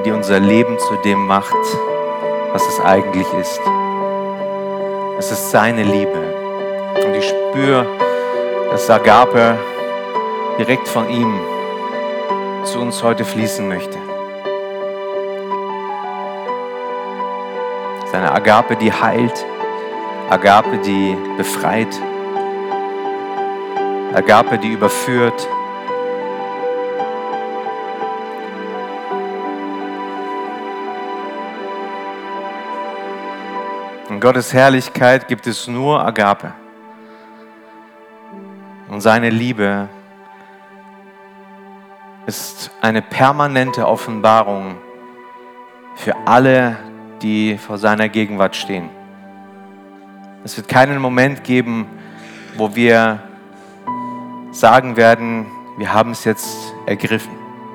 die unser Leben zu dem macht, was es eigentlich ist. Es ist seine Liebe. Und ich spüre, dass Agape direkt von ihm zu uns heute fließen möchte. Seine Agape, die heilt, Agape, die befreit, Agape, die überführt. In Gottes Herrlichkeit gibt es nur Agape. Und seine Liebe ist eine permanente Offenbarung für alle, die vor seiner Gegenwart stehen. Es wird keinen Moment geben, wo wir sagen werden, wir haben es jetzt ergriffen.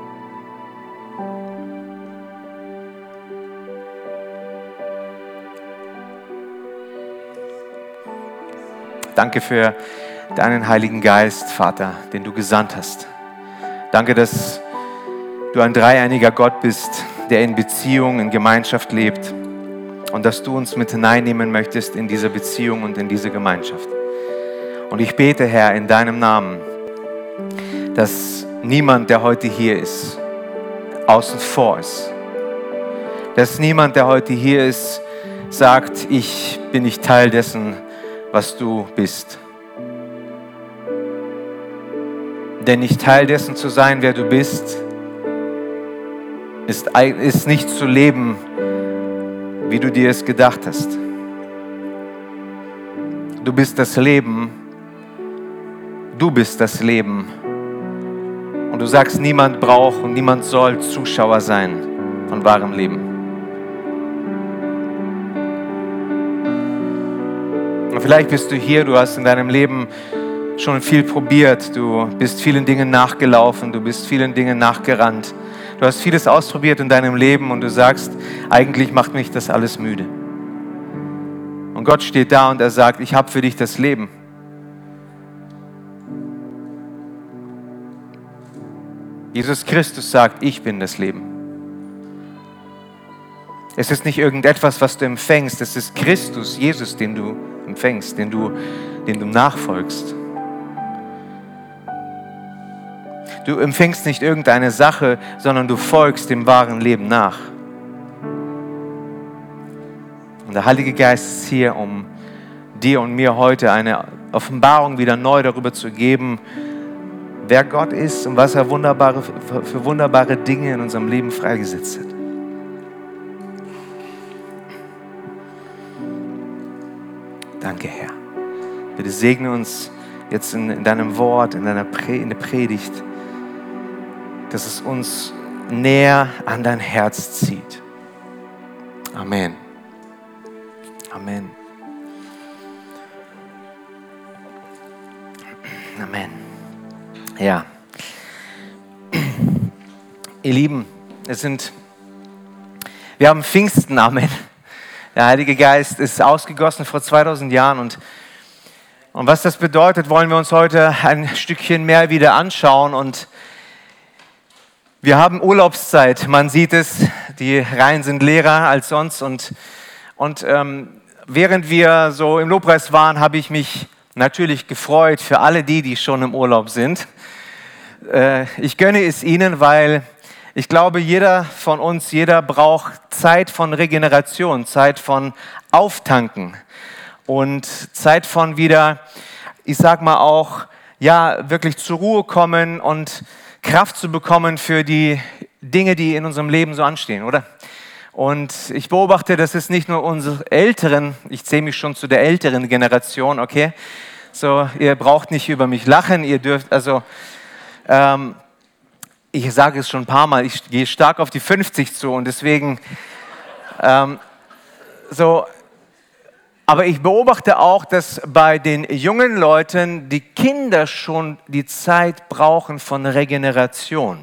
Danke für deinen Heiligen Geist, Vater, den du gesandt hast. Danke, dass du ein dreieiniger Gott bist, der in Beziehung, in Gemeinschaft lebt und dass du uns mit hineinnehmen möchtest in diese Beziehung und in diese Gemeinschaft. Und ich bete, Herr, in deinem Namen, dass niemand, der heute hier ist, außen vor ist. Dass niemand, der heute hier ist, sagt, ich bin nicht Teil dessen, was du bist. Denn nicht Teil dessen zu sein, wer du bist, ist nicht zu leben, wie du dir es gedacht hast. Du bist das Leben. Du bist das Leben. Und du sagst, niemand braucht und niemand soll Zuschauer sein von wahrem Leben. Und vielleicht bist du hier, du hast in deinem Leben schon viel probiert, du bist vielen Dingen nachgelaufen, du bist vielen Dingen nachgerannt. Du hast vieles ausprobiert in deinem Leben und du sagst, eigentlich macht mich das alles müde. Und Gott steht da und er sagt, ich habe für dich das Leben. Jesus Christus sagt, ich bin das Leben. Es ist nicht irgendetwas, was du empfängst, es ist Christus, Jesus, den du empfängst, den du nachfolgst. Du empfängst nicht irgendeine Sache, sondern du folgst dem wahren Leben nach. Und der Heilige Geist ist hier, um dir und mir heute eine Offenbarung wieder neu darüber zu geben, wer Gott ist und was er für wunderbare Dinge in unserem Leben freigesetzt hat. Danke, Herr. Bitte segne uns jetzt in deinem Wort, in der Predigt, dass es uns näher an dein Herz zieht. Amen. Amen. Amen. Ja. Ihr Lieben, wir haben Pfingsten, Amen. Der Heilige Geist ist ausgegossen vor 2000 Jahren und was das bedeutet, wollen wir uns heute ein Stückchen mehr wieder anschauen. Und wir haben Urlaubszeit, man sieht es, die Reihen sind leerer als sonst. Und während wir so im Lobpreis waren, habe ich mich natürlich gefreut für alle die schon im Urlaub sind. Ich gönne es ihnen, weil ich glaube, jeder von uns, jeder braucht Zeit von Regeneration, Zeit von Auftanken und Zeit von wieder, ich sag mal auch, ja, wirklich zur Ruhe kommen und Kraft zu bekommen für die Dinge, die in unserem Leben so anstehen, oder? Und ich beobachte, dass es nicht nur unsere Älteren, ich zähle mich schon zu der älteren Generation, okay? So, ihr braucht nicht über mich lachen, ihr dürft, also, ich sage es schon ein paar Mal, ich gehe stark auf die 50 zu und deswegen, aber ich beobachte auch, dass bei den jungen Leuten die Kinder schon die Zeit brauchen von Regeneration.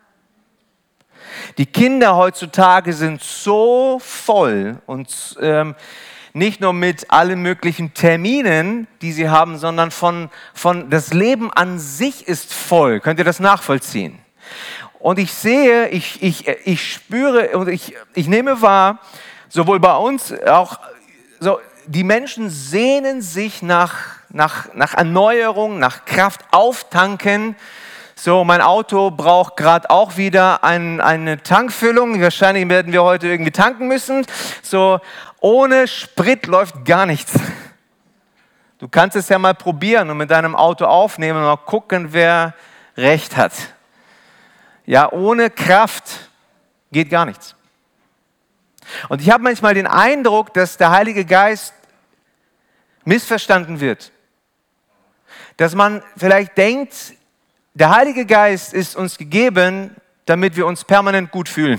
Die Kinder heutzutage sind so voll und nicht nur mit allen möglichen Terminen, die sie haben, sondern von das Leben an sich ist voll. Könnt ihr das nachvollziehen? Und ich sehe, ich spüre und ich nehme wahr, sowohl bei uns auch, so, die Menschen sehnen sich nach Erneuerung, nach Kraft auftanken. So, mein Auto braucht gerade auch wieder eine Tankfüllung. Wahrscheinlich werden wir heute irgendwie tanken müssen. So, ohne Sprit läuft gar nichts. Du kannst es ja mal probieren und mit deinem Auto aufnehmen und mal gucken, wer recht hat. Ja, ohne Kraft geht gar nichts. Und ich habe manchmal den Eindruck, dass der Heilige Geist missverstanden wird. Dass man vielleicht denkt, der Heilige Geist ist uns gegeben, damit wir uns permanent gut fühlen.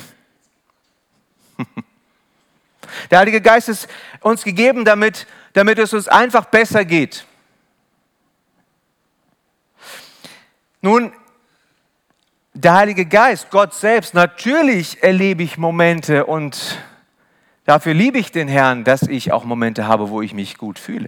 Der Heilige Geist ist uns gegeben, damit es uns einfach besser geht. Nun, der Heilige Geist, Gott selbst, natürlich erlebe ich Momente und dafür liebe ich den Herrn, dass ich auch Momente habe, wo ich mich gut fühle.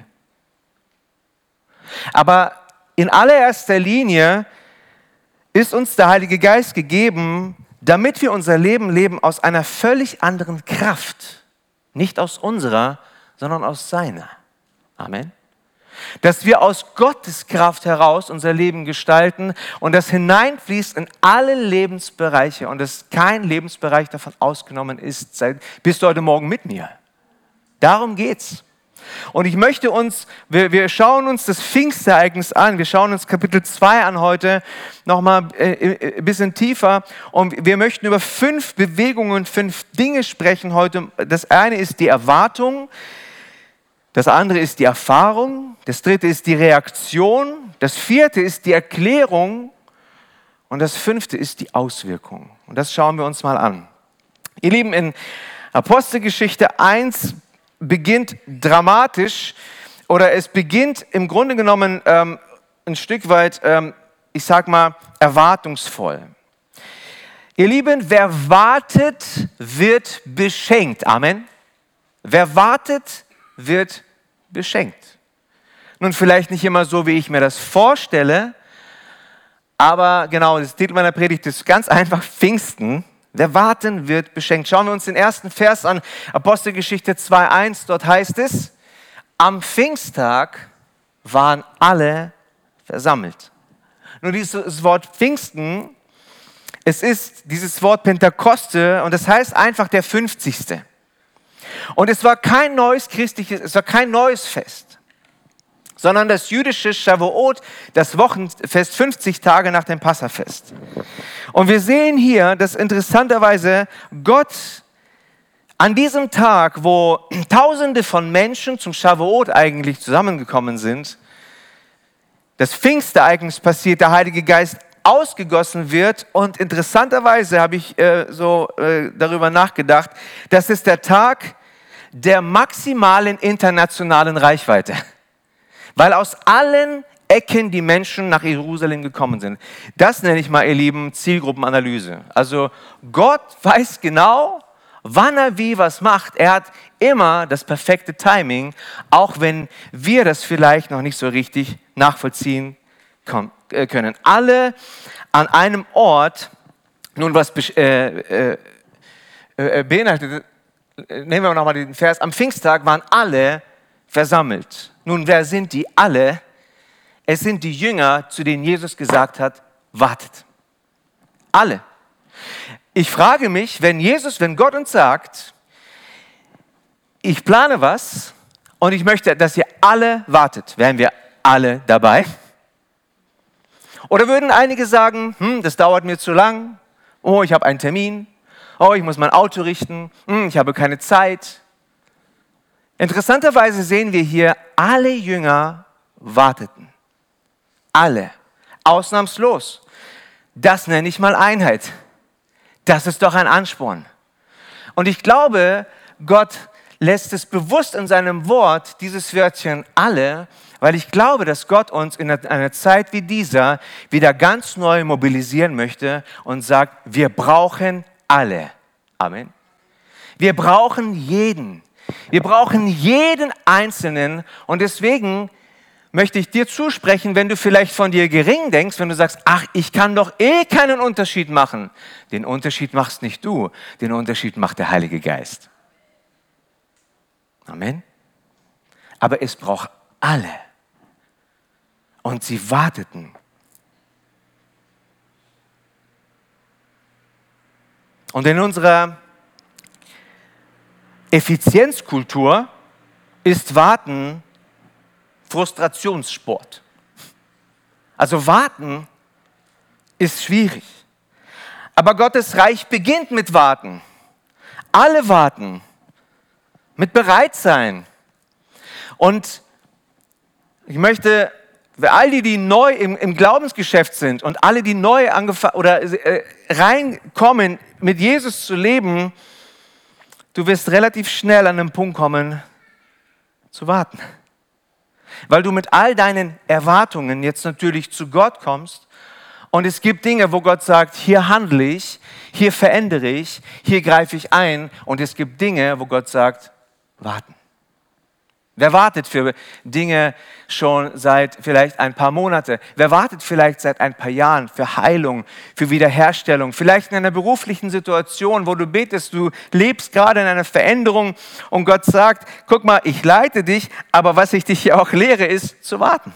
Aber in allererster Linie ist uns der Heilige Geist gegeben, damit wir unser Leben leben aus einer völlig anderen Kraft. Nicht aus unserer, sondern aus seiner. Amen. Dass wir aus Gottes Kraft heraus unser Leben gestalten und das hineinfließt in alle Lebensbereiche und dass kein Lebensbereich davon ausgenommen ist. Bist du heute Morgen mit mir? Darum geht's. Und ich möchte wir schauen uns das Pfingstereignis an, wir schauen uns Kapitel 2 an heute, nochmal ein bisschen tiefer und wir möchten über 5 Bewegungen, 5 Dinge sprechen heute. Das eine ist die Erwartung, das andere ist die Erfahrung, das dritte ist die Reaktion, das vierte ist die Erklärung und das 5. ist die Auswirkung. Und das schauen wir uns mal an. Ihr Lieben, in Apostelgeschichte 1 beginnt dramatisch oder es beginnt im Grunde genommen ein Stück weit, ich sag mal, erwartungsvoll. Ihr Lieben, wer wartet, wird beschenkt. Amen. Wer wartet, wird beschenkt. Nun, vielleicht nicht immer so, wie ich mir das vorstelle, aber genau, das Titel meiner Predigt ist ganz einfach Pfingsten. Wer warten, wird beschenkt. Schauen wir uns den ersten Vers an, Apostelgeschichte 2,1. Dort heißt es, am Pfingsttag waren alle versammelt. Nun, dieses Wort Pfingsten, es ist dieses Wort Pentakoste und das heißt einfach der 50. Und es war kein neues Fest, sondern das jüdische Shavuot, das Wochenfest 50 Tage nach dem Passafest. Und wir sehen hier, dass interessanterweise Gott an diesem Tag, wo Tausende von Menschen zum Shavuot eigentlich zusammengekommen sind, das Pfingstereignis passiert, der Heilige Geist ausgegossen wird und interessanterweise habe ich darüber nachgedacht, das ist der Tag der maximalen internationalen Reichweite. Weil aus allen Ecken die Menschen nach Jerusalem gekommen sind. Das nenne ich mal, ihr Lieben, Zielgruppenanalyse. Also Gott weiß genau, wann er wie was macht. Er hat immer das perfekte Timing, auch wenn wir das vielleicht noch nicht so richtig nachvollziehen können. Alle an einem Ort, nun was beinhaltet, nehmen wir nochmal den Vers, am Pfingsttag waren alle versammelt. Nun, wer sind die alle? Es sind die Jünger, zu denen Jesus gesagt hat, wartet. Alle. Ich frage mich, wenn Gott uns sagt, ich plane was und ich möchte, dass ihr alle wartet, wären wir alle dabei? Oder würden einige sagen, das dauert mir zu lang, oh, ich habe einen Termin, oh, ich muss mein Auto richten, ich habe keine Zeit. Interessanterweise sehen wir hier, alle Jünger warteten. Alle. Ausnahmslos. Das nenne ich mal Einheit. Das ist doch ein Ansporn. Und ich glaube, Gott lässt es bewusst in seinem Wort, dieses Wörtchen alle, weil ich glaube, dass Gott uns in einer Zeit wie dieser wieder ganz neu mobilisieren möchte und sagt, wir brauchen alle. Amen. Wir brauchen jeden. Wir brauchen jeden Einzelnen und deswegen möchte ich dir zusprechen, wenn du vielleicht von dir gering denkst, wenn du sagst, ach, ich kann doch keinen Unterschied machen. Den Unterschied machst nicht du, den Unterschied macht der Heilige Geist. Amen. Aber es braucht alle. Und sie warteten. Und in unserer Effizienzkultur ist Warten Frustrationssport. Also warten ist schwierig. Aber Gottes Reich beginnt mit Warten. Alle warten. Mit Bereitsein. Und ich möchte, für all die neu im Glaubensgeschäft sind und alle, die neu reinkommen, mit Jesus zu leben, du wirst relativ schnell an den Punkt kommen, zu warten. Weil du mit all deinen Erwartungen jetzt natürlich zu Gott kommst und es gibt Dinge, wo Gott sagt, hier handle ich, hier verändere ich, hier greife ich ein und es gibt Dinge, wo Gott sagt, warten. Wer wartet für Dinge schon seit vielleicht ein paar Monaten? Wer wartet vielleicht seit ein paar Jahren für Heilung, für Wiederherstellung? Vielleicht in einer beruflichen Situation, wo du betest, du lebst gerade in einer Veränderung und Gott sagt, guck mal, ich leite dich, aber was ich dich hier auch lehre, ist zu warten.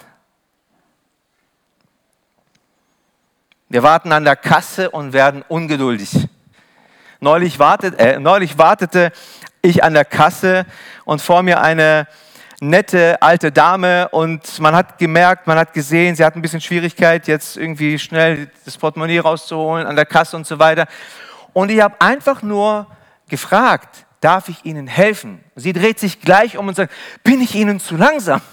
Wir warten an der Kasse und werden ungeduldig. Neulich wartete ich an der Kasse und vor mir eine nette alte Dame und man hat gemerkt, man hat gesehen, sie hat ein bisschen Schwierigkeit, jetzt irgendwie schnell das Portemonnaie rauszuholen an der Kasse und so weiter. Und ich habe einfach nur gefragt, darf ich Ihnen helfen? Sie dreht sich gleich um und sagt, bin ich Ihnen zu langsam?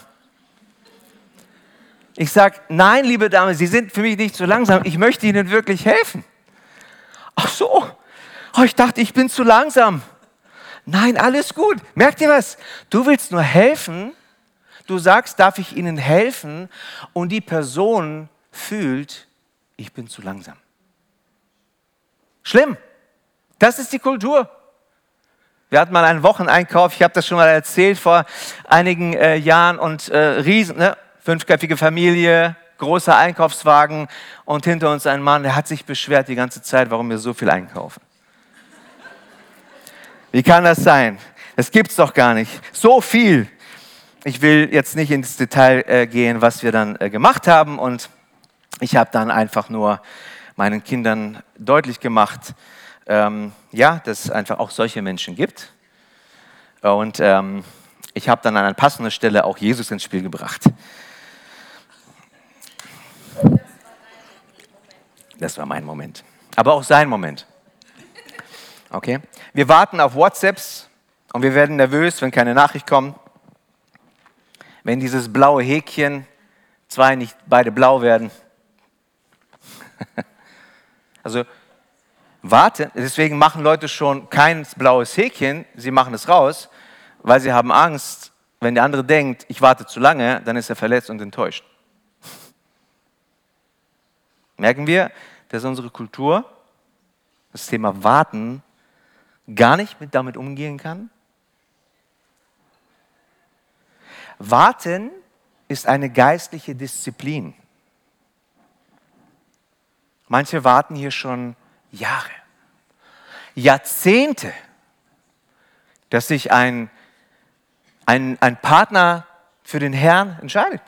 Ich sage, nein, liebe Dame, Sie sind für mich nicht zu langsam, ich möchte Ihnen wirklich helfen. Ach so, ich dachte, ich bin zu langsam. Nein, alles gut. Merkt ihr was? Du willst nur helfen. Du sagst, darf ich Ihnen helfen? Und die Person fühlt, ich bin zu langsam. Schlimm. Das ist die Kultur. Wir hatten mal einen Wocheneinkauf. Ich habe das schon mal erzählt vor einigen Jahren. Und fünfköpfige Familie, großer Einkaufswagen. Und hinter uns ein Mann, der hat sich beschwert die ganze Zeit, warum wir so viel einkaufen. Wie kann das sein? Das gibt's doch gar nicht. So viel. Ich will jetzt nicht ins Detail gehen, was wir dann gemacht haben. Und ich habe dann einfach nur meinen Kindern deutlich gemacht, dass es einfach auch solche Menschen gibt. Und ich habe dann an einer passenden Stelle auch Jesus ins Spiel gebracht. Das war mein Moment. Aber auch sein Moment. Okay? Wir warten auf WhatsApps und wir werden nervös, wenn keine Nachricht kommt. Wenn dieses blaue Häkchen, zwei nicht beide blau werden. Also warte, deswegen machen Leute schon kein blaues Häkchen, sie machen es raus, weil sie haben Angst, wenn der andere denkt, ich warte zu lange, dann ist er verletzt und enttäuscht. Merken wir, dass unsere Kultur das Thema Warten gar nicht damit umgehen kann? Warten ist eine geistliche Disziplin. Manche warten hier schon Jahre, Jahrzehnte, dass sich ein Partner für den Herrn entscheidet.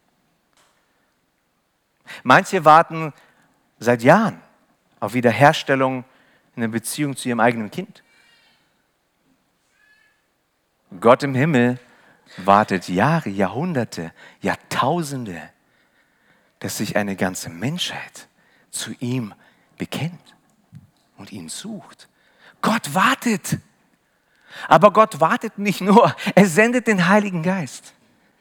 Manche warten seit Jahren auf Wiederherstellung in der Beziehung zu ihrem eigenen Kind. Gott im Himmel wartet Jahre, Jahrhunderte, Jahrtausende, dass sich eine ganze Menschheit zu ihm bekennt und ihn sucht. Gott wartet. Aber Gott wartet nicht nur, er sendet den Heiligen Geist.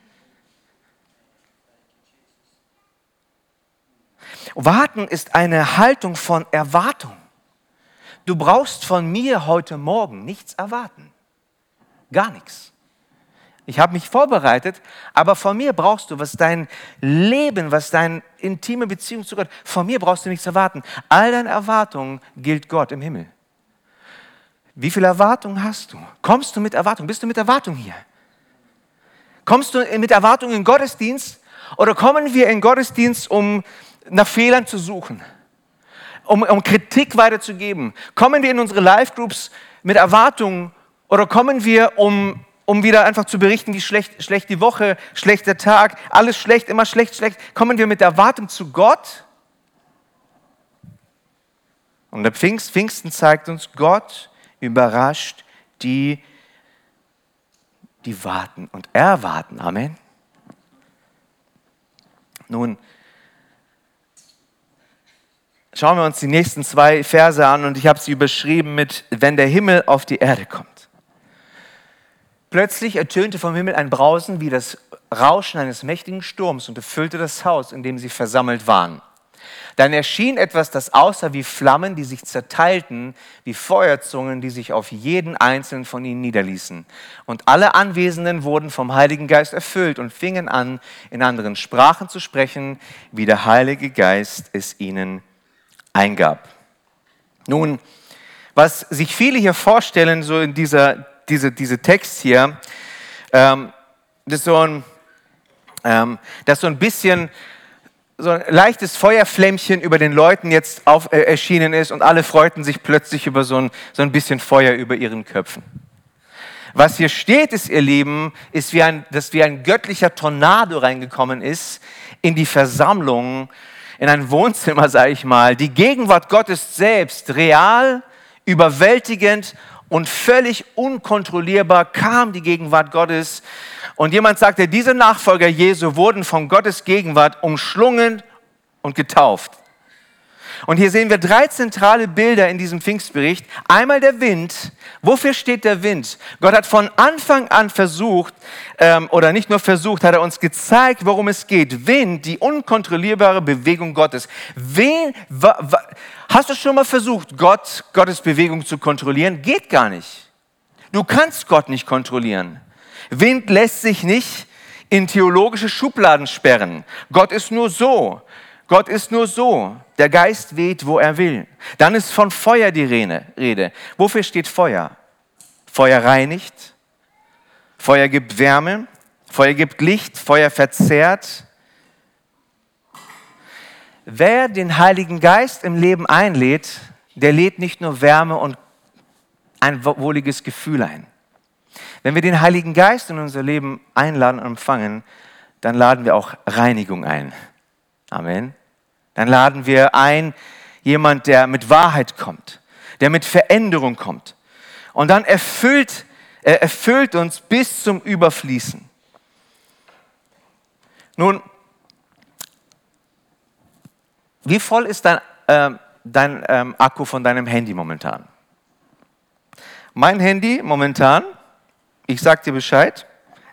Warten ist eine Haltung von Erwartung. Du brauchst von mir heute Morgen nichts erwarten. Gar nichts. Ich habe mich vorbereitet, aber von mir brauchst du, was dein Leben, was deine intime Beziehung zu Gott, von mir brauchst du nichts erwarten. All deine Erwartungen gilt Gott im Himmel. Wie viele Erwartungen hast du? Kommst du mit Erwartung? Bist du mit Erwartung hier? Kommst du mit Erwartung in den Gottesdienst Oder kommen wir in den Gottesdienst, um nach Fehlern zu suchen, um Kritik weiterzugeben? Kommen wir in unsere Live-Groups mit Erwartungen oder kommen wir, um wieder einfach zu berichten, wie schlecht die Woche, schlechter Tag, alles schlecht, immer schlecht? Kommen wir mit Erwartung zu Gott? Und der Pfingsten zeigt uns, Gott überrascht die warten und erwarten. Amen. Nun, schauen wir uns die nächsten 2 Verse an und ich habe sie überschrieben mit, wenn der Himmel auf die Erde kommt. Plötzlich ertönte vom Himmel ein Brausen wie das Rauschen eines mächtigen Sturms und erfüllte das Haus, in dem sie versammelt waren. Dann erschien etwas, das aussah wie Flammen, die sich zerteilten, wie Feuerzungen, die sich auf jeden einzelnen von ihnen niederließen. Und alle Anwesenden wurden vom Heiligen Geist erfüllt und fingen an, in anderen Sprachen zu sprechen, wie der Heilige Geist es ihnen eingab. Nun, was sich viele hier vorstellen, so in diese Text hier, dass so ein bisschen so ein leichtes Feuerflämmchen über den Leuten jetzt erschienen ist und alle freuten sich plötzlich über so ein bisschen Feuer über ihren Köpfen. Was hier steht, ist, ihr Lieben, ist, dass wie ein göttlicher Tornado reingekommen ist in die Versammlung, in ein Wohnzimmer, sage ich mal. Die Gegenwart Gottes selbst, real, überwältigend und völlig unkontrollierbar kam die Gegenwart Gottes. Und jemand sagte, diese Nachfolger Jesu wurden von Gottes Gegenwart umschlungen und getauft. Und hier sehen wir 3 zentrale Bilder in diesem Pfingstbericht. Einmal der Wind. Wofür steht der Wind? Gott hat von Anfang an versucht, oder nicht nur versucht, hat er uns gezeigt, worum es geht. Wind, die unkontrollierbare Bewegung Gottes. Hast du schon mal versucht, Gottes Bewegung zu kontrollieren? Geht gar nicht. Du kannst Gott nicht kontrollieren. Wind lässt sich nicht in theologische Schubladen sperren. Gott ist nur so. Gott ist nur so. Der Geist weht, wo er will. Dann ist von Feuer die Rede. Wofür steht Feuer? Feuer reinigt. Feuer gibt Wärme. Feuer gibt Licht. Feuer verzehrt. Wer den Heiligen Geist im Leben einlädt, der lädt nicht nur Wärme und ein wohliges Gefühl ein. Wenn wir den Heiligen Geist in unser Leben einladen und empfangen, dann laden wir auch Reinigung ein. Amen. Dann laden wir ein, jemand, der mit Wahrheit kommt, der mit Veränderung kommt. Und dann erfüllt uns bis zum Überfließen. Nun, wie voll ist dein Akku von deinem Handy momentan? Mein Handy momentan, ich sag dir Bescheid,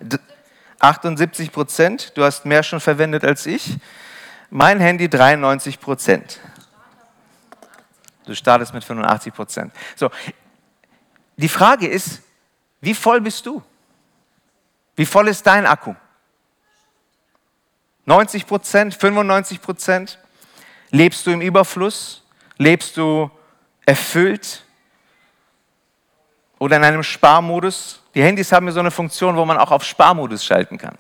78%, du hast mehr schon verwendet als ich. Mein Handy 93%. Du startest mit 85%. So, die Frage ist, wie voll bist du? Wie voll ist dein Akku? 90%, 95%? Lebst du im Überfluss? Lebst du erfüllt? Oder in einem Sparmodus? Die Handys haben ja so eine Funktion, wo man auch auf Sparmodus schalten kann.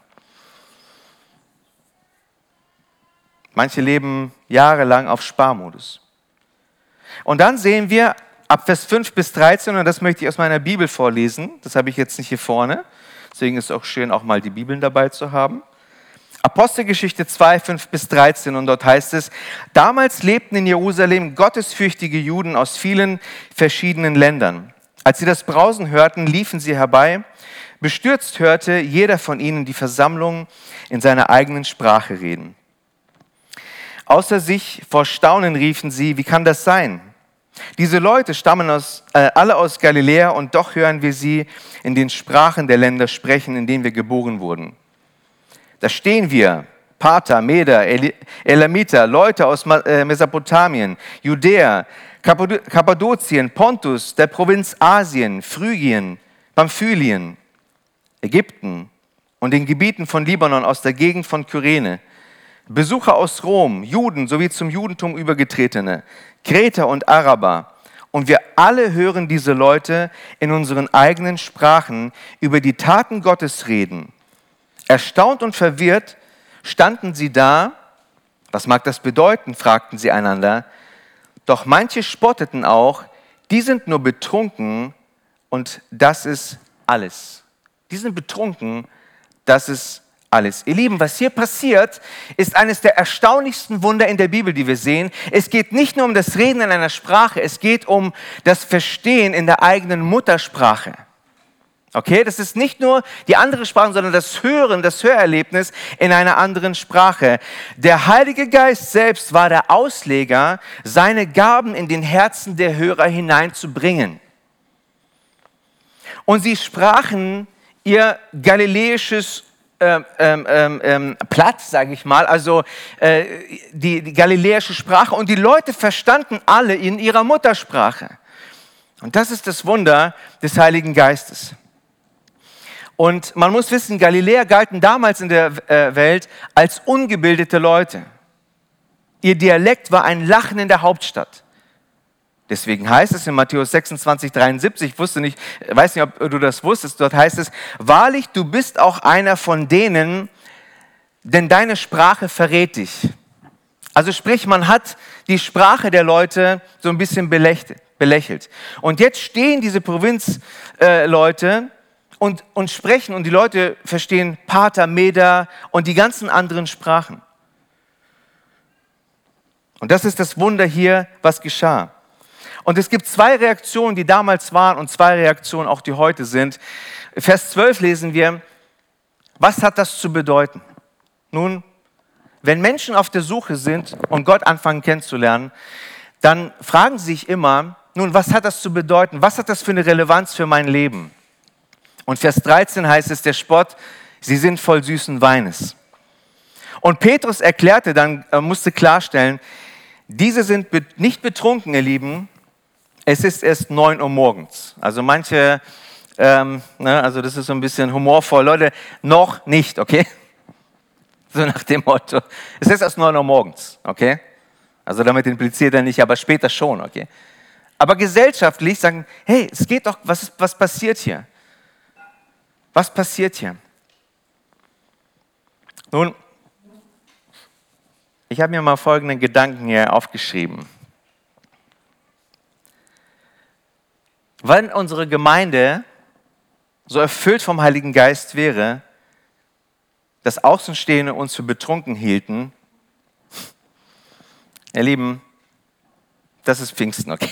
Manche leben jahrelang auf Sparmodus. Und dann sehen wir ab Vers 5 bis 13, und das möchte ich aus meiner Bibel vorlesen, das habe ich jetzt nicht hier vorne, deswegen ist es auch schön, auch mal die Bibeln dabei zu haben. Apostelgeschichte 2, 5 bis 13, und dort heißt es, damals lebten in Jerusalem gottesfürchtige Juden aus vielen verschiedenen Ländern. Als sie das Brausen hörten, liefen sie herbei. Bestürzt hörte jeder von ihnen die Versammlung in seiner eigenen Sprache reden. Außer sich vor Staunen riefen sie, wie kann das sein? Diese Leute stammen alle aus Galiläa und doch hören wir sie in den Sprachen der Länder sprechen, in denen wir geboren wurden. Da stehen wir, Parther, Meder, Elamiter, Leute aus Mesopotamien, Judäa, Kappadokien, Pontus, der Provinz Asien, Phrygien, Pamphylien, Ägypten und den Gebieten von Libanon aus der Gegend von Kyrene, Besucher aus Rom, Juden sowie zum Judentum Übergetretene, Kreter und Araber. Und wir alle hören diese Leute in unseren eigenen Sprachen über die Taten Gottes reden. Erstaunt und verwirrt standen sie da. Was mag das bedeuten? Fragten sie einander. Doch manche spotteten auch, die sind nur betrunken und das ist alles. Die sind betrunken, das ist alles. Ihr Lieben, was hier passiert, ist eines der erstaunlichsten Wunder in der Bibel, die wir sehen. Es geht nicht nur um das Reden in einer Sprache, es geht um das Verstehen in der eigenen Muttersprache. Okay, das ist nicht nur die andere Sprache, sondern das Hören, das Hörerlebnis in einer anderen Sprache. Der Heilige Geist selbst war der Ausleger, seine Gaben in den Herzen der Hörer hineinzubringen. Und sie sprachen ihr galiläisches Platz, sage ich mal, also die galiläische Sprache. Und die Leute verstanden alle in ihrer Muttersprache. Und das ist das Wunder des Heiligen Geistes. Und man muss wissen, Galiläer galten damals in der Welt als ungebildete Leute. Ihr Dialekt war ein Lachen in der Hauptstadt. Deswegen heißt es in Matthäus 26, 73, ich weiß nicht, ob du das wusstest, dort heißt es, wahrlich, du bist auch einer von denen, denn deine Sprache verrät dich. Also sprich, man hat die Sprache der Leute so ein bisschen belächelt. Und jetzt stehen diese Provinzleute und sprechen und die Leute verstehen Pater, Meder und die ganzen anderen Sprachen. Und das ist das Wunder hier, was geschah. Und es gibt zwei Reaktionen, die damals waren und zwei Reaktionen auch, die heute sind. Vers 12 lesen wir, was hat das zu bedeuten? Nun, wenn Menschen auf der Suche sind und Gott anfangen kennenzulernen, dann fragen sie sich immer, nun, was hat das zu bedeuten? Was hat das für eine Relevanz für mein Leben? Und Vers 13 heißt es, der Spott, sie sind voll süßen Weines. Und Petrus erklärte dann, musste klarstellen, diese sind nicht betrunken, ihr Lieben, es ist erst 9 Uhr morgens. Also manche, also das ist so ein bisschen humorvoll, Leute, noch nicht, okay? So nach dem Motto, es ist erst 9 Uhr morgens, okay? Also damit impliziert er nicht, aber später schon, okay? Aber gesellschaftlich sagen, hey, es geht doch, was passiert hier? Was passiert hier? Nun, ich habe mir mal folgenden Gedanken hier aufgeschrieben. Wenn unsere Gemeinde so erfüllt vom Heiligen Geist wäre, dass Außenstehende uns für betrunken hielten, ihr Lieben, das ist Pfingsten, okay?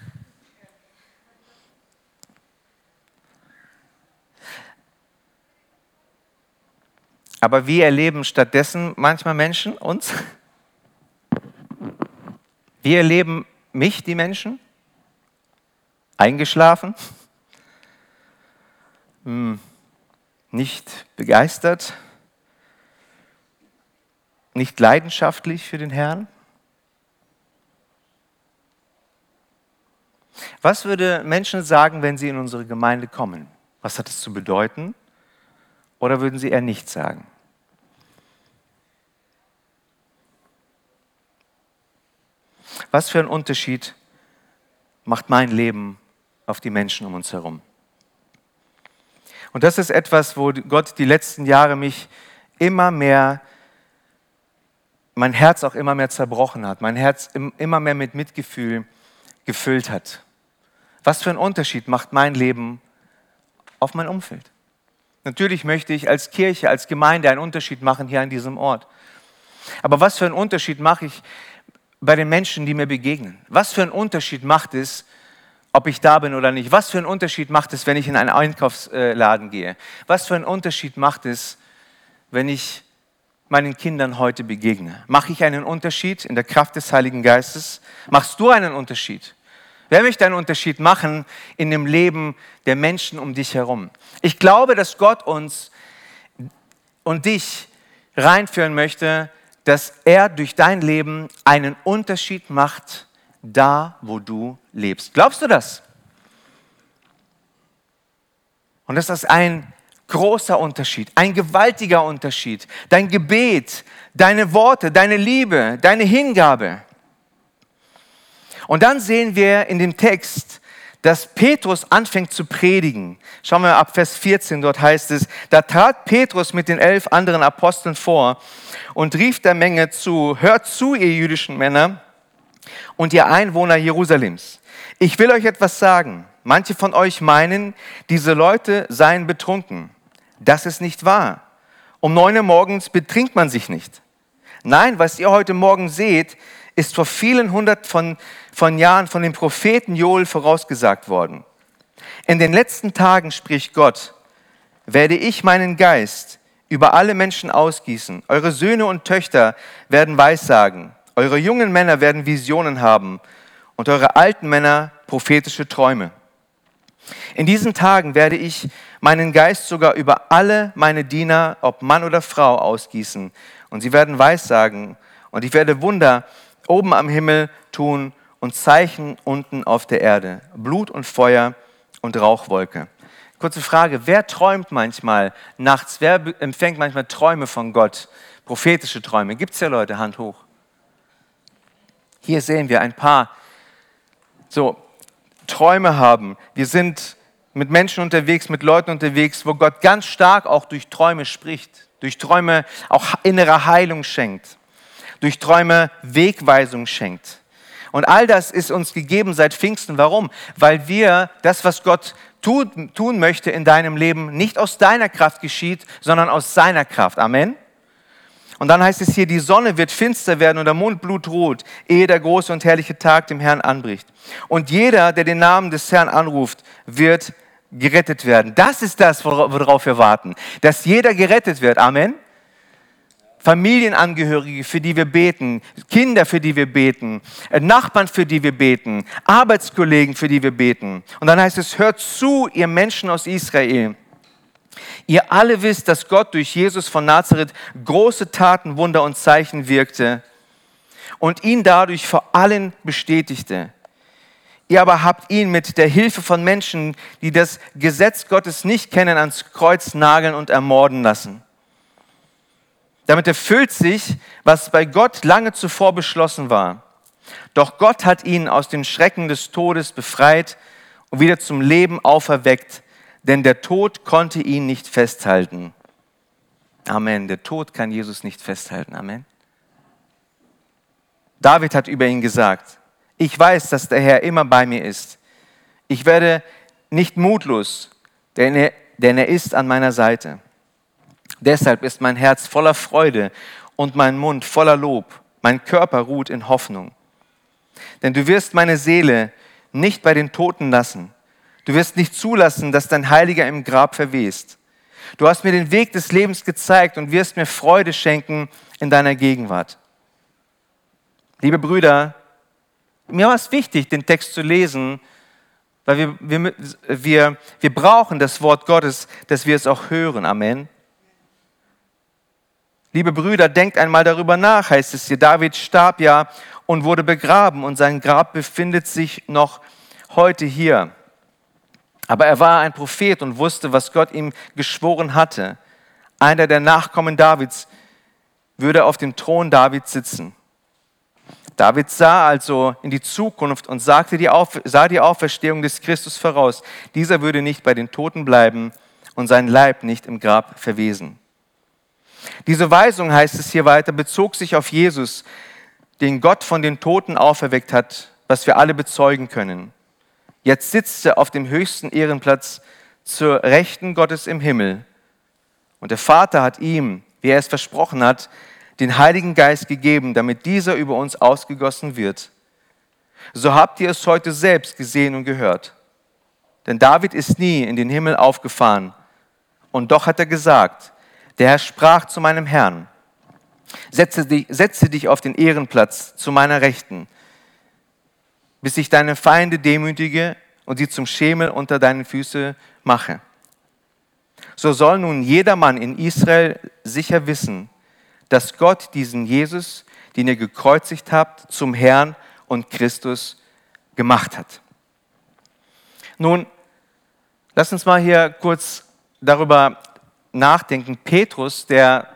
Aber wie erleben stattdessen manchmal Menschen uns? Wie erleben mich die Menschen? Eingeschlafen? Nicht begeistert? Nicht leidenschaftlich für den Herrn? Was würde Menschen sagen, wenn sie in unsere Gemeinde kommen? Was hat es zu bedeuten? Oder würden sie eher nichts sagen? Was für einen Unterschied macht mein Leben auf die Menschen um uns herum? Und das ist etwas, wo Gott die letzten Jahre mich immer mehr, mein Herz auch immer mehr zerbrochen hat, mein Herz immer mehr mit Mitgefühl gefüllt hat. Was für einen Unterschied macht mein Leben auf mein Umfeld? Natürlich möchte ich als Kirche, als Gemeinde einen Unterschied machen hier an diesem Ort. Aber was für einen Unterschied mache ich bei den Menschen, die mir begegnen? Was für einen Unterschied macht es, ob ich da bin oder nicht? Was für einen Unterschied macht es, wenn ich in einen Einkaufsladen gehe? Was für einen Unterschied macht es, wenn ich meinen Kindern heute begegne? Mache ich einen Unterschied in der Kraft des Heiligen Geistes? Machst du einen Unterschied? Wer möchte einen Unterschied machen in dem Leben der Menschen um dich herum? Ich glaube, dass Gott uns und dich reinführen möchte, dass er durch dein Leben einen Unterschied macht, da wo du lebst. Glaubst du das? Und das ist ein großer Unterschied, ein gewaltiger Unterschied. Dein Gebet, deine Worte, deine Liebe, deine Hingabe. Und dann sehen wir in dem Text, dass Petrus anfängt zu predigen. Schauen wir ab Vers 14, dort heißt es, da trat Petrus mit den 11 anderen Aposteln vor und rief der Menge zu, hört zu, ihr jüdischen Männer und ihr Einwohner Jerusalems. Ich will euch etwas sagen. Manche von euch meinen, diese Leute seien betrunken. Das ist nicht wahr. Um 9 Uhr morgens betrinkt man sich nicht. Nein, was ihr heute Morgen seht, ist vor vielen hundert von Jahren von dem Propheten Joel vorausgesagt worden. In den letzten Tagen, spricht Gott, werde ich meinen Geist über alle Menschen ausgießen. Eure Söhne und Töchter werden Weissagen. Eure jungen Männer werden Visionen haben und eure alten Männer prophetische Träume. In diesen Tagen werde ich meinen Geist sogar über alle meine Diener, ob Mann oder Frau, ausgießen. Und sie werden Weissagen. Und ich werde Wunder oben am Himmel tun und Zeichen unten auf der Erde. Blut und Feuer und Rauchwolke. Kurze Frage, wer träumt manchmal nachts? Wer empfängt manchmal Träume von Gott? Prophetische Träume. Gibt es ja Leute, Hand hoch. Hier sehen wir ein paar Träume haben. Wir sind mit Menschen unterwegs, mit Leuten unterwegs, wo Gott ganz stark auch durch Träume spricht, durch Träume auch innere Heilung schenkt, durch Träume Wegweisung schenkt. Und all das ist uns gegeben seit Pfingsten. Warum? Weil wir das, was Gott tun möchte in deinem Leben, nicht aus deiner Kraft geschieht, sondern aus seiner Kraft. Amen. Und dann heißt es hier, die Sonne wird finster werden und der Mond blutrot, ehe der große und herrliche Tag dem Herrn anbricht. Und jeder, der den Namen des Herrn anruft, wird gerettet werden. Das ist das, worauf wir warten. Dass jeder gerettet wird. Amen. Familienangehörige, für die wir beten, Kinder, für die wir beten, Nachbarn, für die wir beten, Arbeitskollegen, für die wir beten. Und dann heißt es, hört zu, ihr Menschen aus Israel. Ihr alle wisst, dass Gott durch Jesus von Nazareth große Taten, Wunder und Zeichen wirkte und ihn dadurch vor allen bestätigte. Ihr aber habt ihn mit der Hilfe von Menschen, die das Gesetz Gottes nicht kennen, ans Kreuz nageln und ermorden lassen. Damit erfüllt sich, was bei Gott lange zuvor beschlossen war. Doch Gott hat ihn aus den Schrecken des Todes befreit und wieder zum Leben auferweckt, denn der Tod konnte ihn nicht festhalten. Amen. Der Tod kann Jesus nicht festhalten. Amen. David hat über ihn gesagt, ich weiß, dass der Herr immer bei mir ist. Ich werde nicht mutlos, denn er ist an meiner Seite. Deshalb ist mein Herz voller Freude und mein Mund voller Lob. Mein Körper ruht in Hoffnung. Denn du wirst meine Seele nicht bei den Toten lassen. Du wirst nicht zulassen, dass dein Heiliger im Grab verwest. Du hast mir den Weg des Lebens gezeigt und wirst mir Freude schenken in deiner Gegenwart. Liebe Brüder, mir war es wichtig, den Text zu lesen, weil wir brauchen das Wort Gottes, dass wir es auch hören. Amen. Liebe Brüder, denkt einmal darüber nach, heißt es hier. David starb ja und wurde begraben und sein Grab befindet sich noch heute hier. Aber er war ein Prophet und wusste, was Gott ihm geschworen hatte. Einer der Nachkommen Davids würde auf dem Thron Davids sitzen. David sah also in die Zukunft und sah die Auferstehung des Christus voraus. Dieser würde nicht bei den Toten bleiben und sein Leib nicht im Grab verwesen. Diese Weisung, heißt es hier weiter, bezog sich auf Jesus, den Gott von den Toten auferweckt hat, was wir alle bezeugen können. Jetzt sitzt er auf dem höchsten Ehrenplatz zur Rechten Gottes im Himmel. Und der Vater hat ihm, wie er es versprochen hat, den Heiligen Geist gegeben, damit dieser über uns ausgegossen wird. So habt ihr es heute selbst gesehen und gehört. Denn David ist nie in den Himmel aufgefahren. Und doch hat er gesagt, der Herr sprach zu meinem Herrn, setze dich auf den Ehrenplatz zu meiner Rechten, bis ich deine Feinde demütige und sie zum Schemel unter deinen Füßen mache. So soll nun jedermann in Israel sicher wissen, dass Gott diesen Jesus, den ihr gekreuzigt habt, zum Herrn und Christus gemacht hat. Nun, lass uns mal hier kurz darüber nachdenken. Petrus, der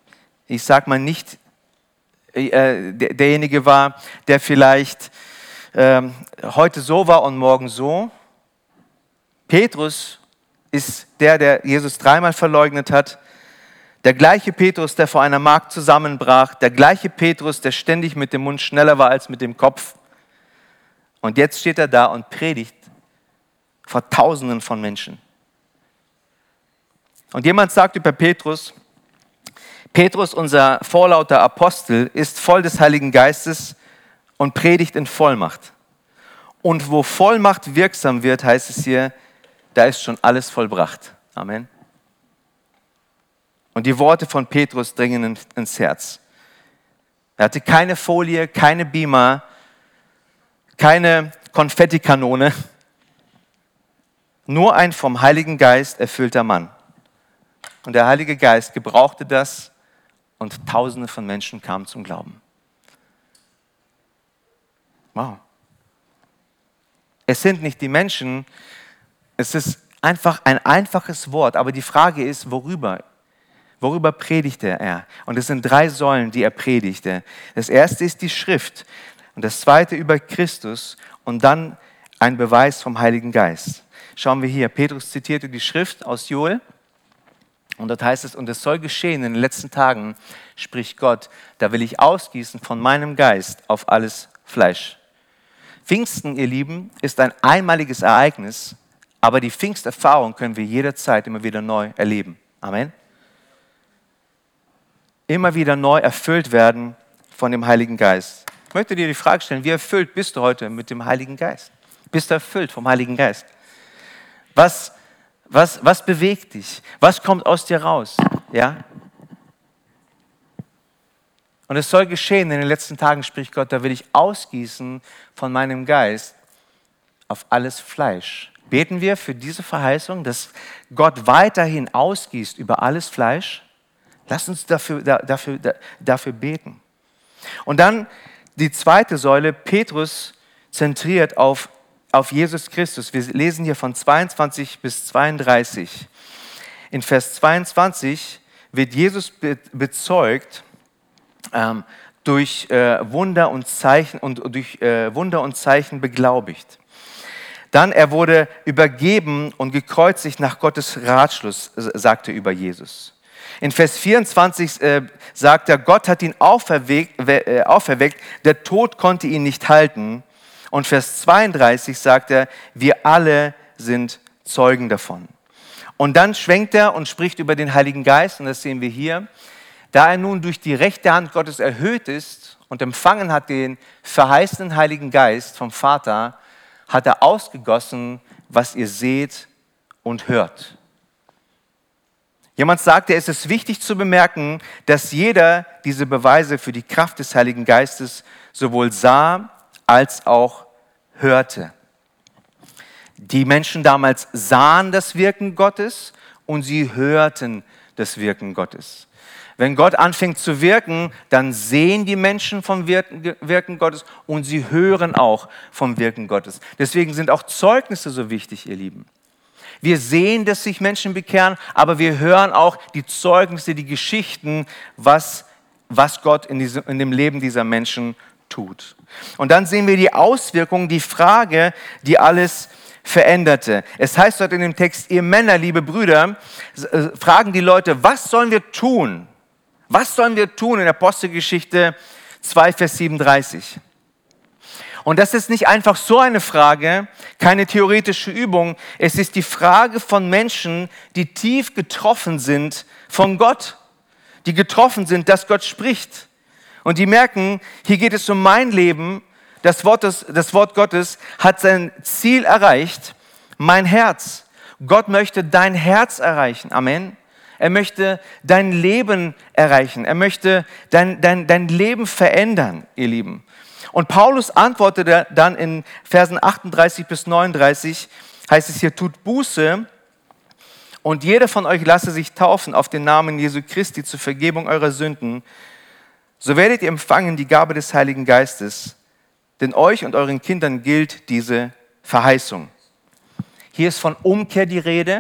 nicht derjenige war, der vielleicht heute so war und morgen so. Petrus ist der Jesus dreimal verleugnet hat. Der gleiche Petrus, der vor einer Magd zusammenbrach. Der gleiche Petrus, der ständig mit dem Mund schneller war als mit dem Kopf. Und jetzt steht er da und predigt vor Tausenden von Menschen. Und jemand sagt über Petrus, Petrus, unser vorlauter Apostel, ist voll des Heiligen Geistes und predigt in Vollmacht. Und wo Vollmacht wirksam wird, heißt es hier, da ist schon alles vollbracht. Amen. Und die Worte von Petrus dringen ins Herz. Er hatte keine Folie, keine Beamer, keine Konfettikanone, nur ein vom Heiligen Geist erfüllter Mann. Und der Heilige Geist gebrauchte das und Tausende von Menschen kamen zum Glauben. Wow. Es sind nicht die Menschen, es ist einfach ein einfaches Wort, aber die Frage ist, worüber? Worüber predigte er? Und es sind 3 Säulen, die er predigte. Das erste ist die Schrift und das zweite über Christus und dann ein Beweis vom Heiligen Geist. Schauen wir hier, Petrus zitierte die Schrift aus Joel und dort heißt es, und es soll geschehen in den letzten Tagen, spricht Gott, da will ich ausgießen von meinem Geist auf alles Fleisch. Pfingsten, ihr Lieben, ist ein einmaliges Ereignis, aber die Pfingsterfahrung können wir jederzeit immer wieder neu erleben. Amen. Immer wieder neu erfüllt werden von dem Heiligen Geist. Ich möchte dir die Frage stellen, wie erfüllt bist du heute mit dem Heiligen Geist? Bist du erfüllt vom Heiligen Geist? Was bewegt dich? Was kommt aus dir raus? Ja? Und es soll geschehen, in den letzten Tagen spricht Gott, da will ich ausgießen von meinem Geist auf alles Fleisch. Beten wir für diese Verheißung, dass Gott weiterhin ausgießt über alles Fleisch? Lass uns dafür beten. Und dann die zweite Säule, Petrus zentriert auf Jesus Christus. Wir lesen hier von 22 bis 32. In Vers 22 wird Jesus bezeugt durch Wunder und Zeichen beglaubigt. Dann, er wurde übergeben und gekreuzigt nach Gottes Ratschluss, sagte über Jesus. In Vers 24 sagt er, Gott hat ihn auferweckt, der Tod konnte ihn nicht halten. Und Vers 32 sagt er, wir alle sind Zeugen davon. Und dann schwenkt er und spricht über den Heiligen Geist, und das sehen wir hier. Da er nun durch die rechte Hand Gottes erhöht ist und empfangen hat den verheißenen Heiligen Geist vom Vater, hat er ausgegossen, was ihr seht und hört. Jemand sagte, es ist wichtig zu bemerken, dass jeder diese Beweise für die Kraft des Heiligen Geistes sowohl sah als auch hörte. Die Menschen damals sahen das Wirken Gottes und sie hörten das Wirken Gottes. Wenn Gott anfängt zu wirken, dann sehen die Menschen vom Wirken Gottes und sie hören auch vom Wirken Gottes. Deswegen sind auch Zeugnisse so wichtig, ihr Lieben. Wir sehen, dass sich Menschen bekehren, aber wir hören auch die Zeugnisse, die Geschichten, was Gott in dem Leben dieser Menschen tut. Und dann sehen wir die Auswirkungen, die Frage, die alles veränderte. Es heißt dort in dem Text, ihr Männer, liebe Brüder, fragen die Leute, was sollen wir tun? Was sollen wir tun in Apostelgeschichte 2, Vers 37? Und das ist nicht einfach so eine Frage, keine theoretische Übung. Es ist die Frage von Menschen, die tief getroffen sind von Gott, die getroffen sind, dass Gott spricht. Und die merken, hier geht es um mein Leben, das Wort Gottes hat sein Ziel erreicht, mein Herz. Gott möchte dein Herz erreichen, Amen. Er möchte dein Leben erreichen, er möchte dein Leben verändern, ihr Lieben. Und Paulus antwortete dann in Versen 38 bis 39, heißt es hier, tut Buße und jeder von euch lasse sich taufen auf den Namen Jesu Christi zur Vergebung eurer Sünden. So werdet ihr empfangen die Gabe des Heiligen Geistes, denn euch und euren Kindern gilt diese Verheißung. Hier ist von Umkehr die Rede,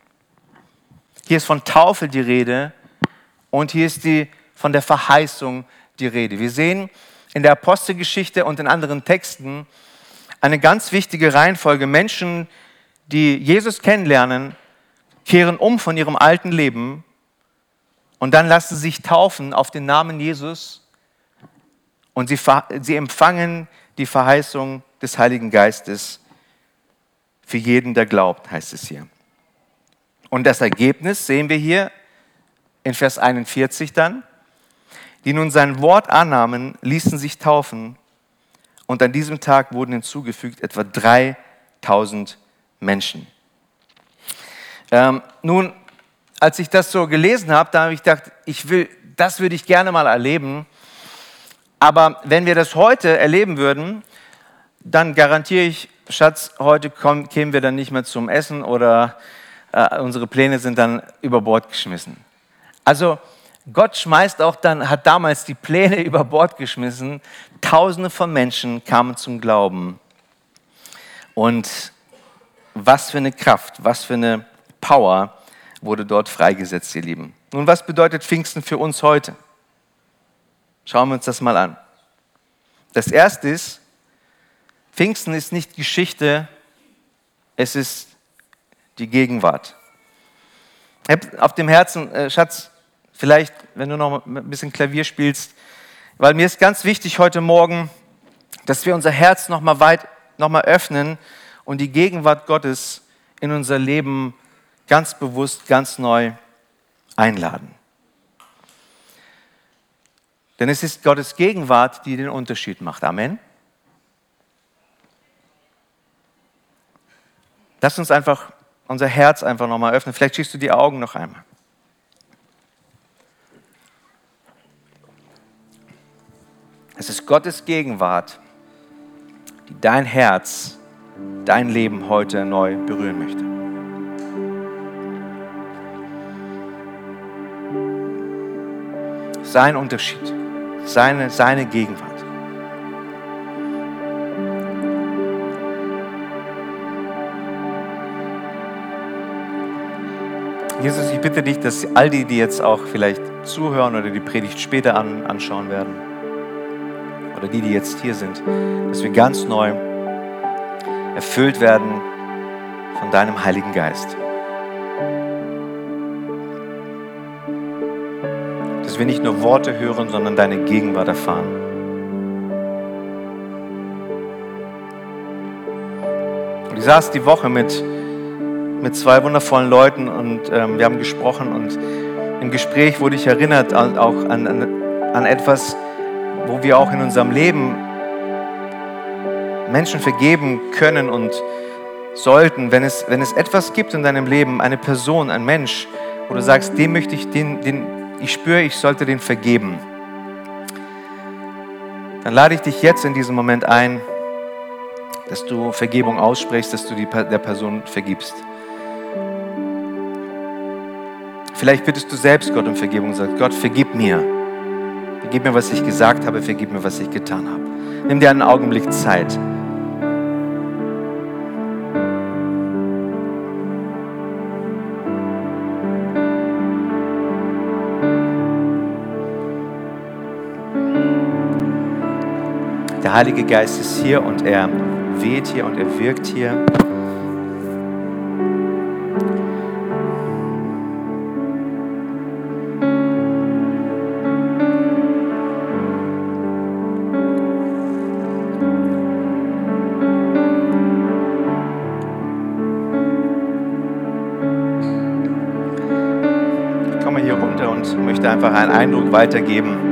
hier ist von Taufe die Rede und hier ist von der Verheißung die Rede. Wir sehen in der Apostelgeschichte und in anderen Texten, eine ganz wichtige Reihenfolge. Menschen, die Jesus kennenlernen, kehren um von ihrem alten Leben und dann lassen sie sich taufen auf den Namen Jesus und sie empfangen die Verheißung des Heiligen Geistes für jeden, der glaubt, heißt es hier. Und das Ergebnis sehen wir hier in Vers 41 dann. Die nun sein Wort annahmen, ließen sich taufen und an diesem Tag wurden hinzugefügt etwa 3000 Menschen. Nun, als ich das so gelesen habe, da habe ich gedacht, das würde ich gerne mal erleben. Aber wenn wir das heute erleben würden, dann garantiere ich, Schatz, heute kämen wir dann nicht mehr zum Essen oder unsere Pläne sind dann über Bord geschmissen. Also Gott hat damals die Pläne über Bord geschmissen. Tausende von Menschen kamen zum Glauben. Und was für eine Kraft, was für eine Power wurde dort freigesetzt, ihr Lieben. Nun, was bedeutet Pfingsten für uns heute? Schauen wir uns das mal an. Das erste ist, Pfingsten ist nicht Geschichte, es ist die Gegenwart. Ich habe auf dem Herzen, Schatz, vielleicht, wenn du noch ein bisschen Klavier spielst, weil mir ist ganz wichtig heute Morgen, dass wir unser Herz noch mal öffnen und die Gegenwart Gottes in unser Leben ganz bewusst, ganz neu einladen. Denn es ist Gottes Gegenwart, die den Unterschied macht. Amen. Lass uns einfach unser Herz einfach noch mal öffnen. Vielleicht schließt du die Augen noch einmal. Es ist Gottes Gegenwart, die dein Herz, dein Leben heute neu berühren möchte. Sein Unterschied, seine Gegenwart. Jesus, ich bitte dich, dass all die jetzt auch vielleicht zuhören oder die Predigt später anschauen werden, oder die jetzt hier sind, dass wir ganz neu erfüllt werden von deinem Heiligen Geist. Dass wir nicht nur Worte hören, sondern deine Gegenwart erfahren. Und ich saß die Woche mit zwei wundervollen Leuten und wir haben gesprochen und im Gespräch wurde ich erinnert auch an etwas, wo wir auch in unserem Leben Menschen vergeben können und sollten, wenn es etwas gibt in deinem Leben, eine Person, ein Mensch, wo du sagst, ich spüre, ich sollte den vergeben, dann lade ich dich jetzt in diesem Moment ein, dass du Vergebung aussprichst, dass du der Person vergibst. Vielleicht bittest du selbst Gott um Vergebung und sagst, Gott, vergib mir. Vergib mir, was ich gesagt habe, vergib mir, was ich getan habe. Nimm dir einen Augenblick Zeit. Der Heilige Geist ist hier und er weht hier und er wirkt hier. Ich komme hier runter und möchte einfach einen Eindruck weitergeben.